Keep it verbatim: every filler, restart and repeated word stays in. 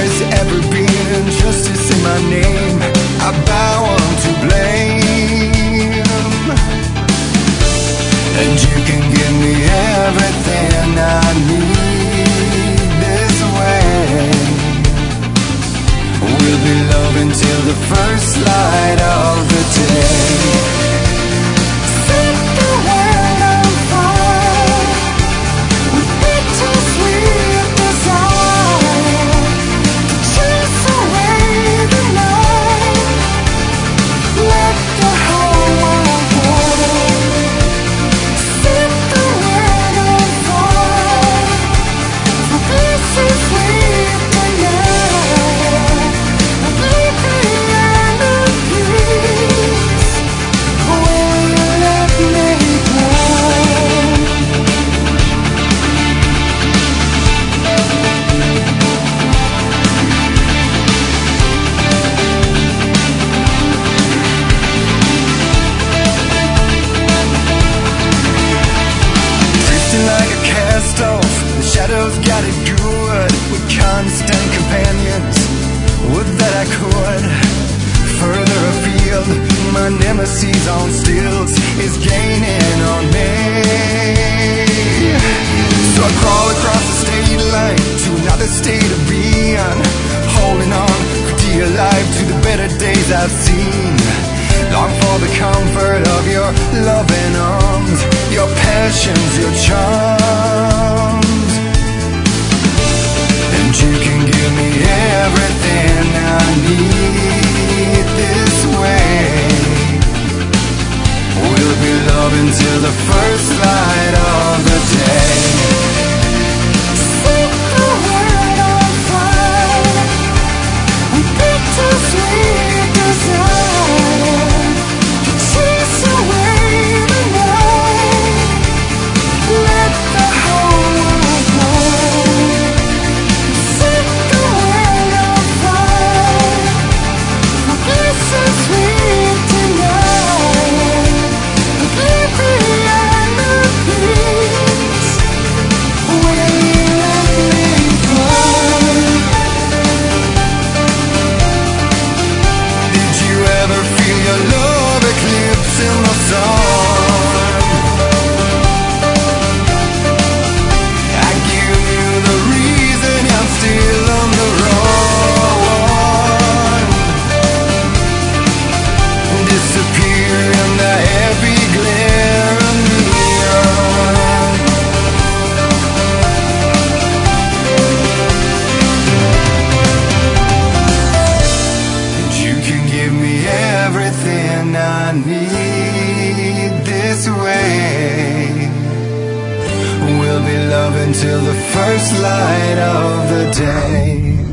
there's ever been injustice in my name, I bow unto blame. And you can give me everything I need this way. We'll be loving till the first light of the day. Set the world on fire with bittersweet desire to chase away the night. Let the whole world burn. Set the world on fire for this is sweet tonight. Leave the end of peace. Will you let me burn? Drifting like a cast off, the shadows got it good. With constant companions, would that I could. Further afield, my nemesis on stilts is gaining on me. So I crawl across the state line to another state of being, holding on for dear life to the better days I've seen. Long for the comfort of your loving arms, your passions, your charms. And you can give me everything I need this way. We'll be loving till the first light of the day. Set the world on fire with bittersweet desire to chase away the night. Let the whole world burn. Set the world on fire for this is sweet tonight. Leave the end of peace. Will you let me burn? Did you ever feel your love eclipse in the sun? I give you the reason I'm still on the run. Disappear in the heavy glare of neon. And you can give me everything I need this way. We'll be loving till the first light of the day.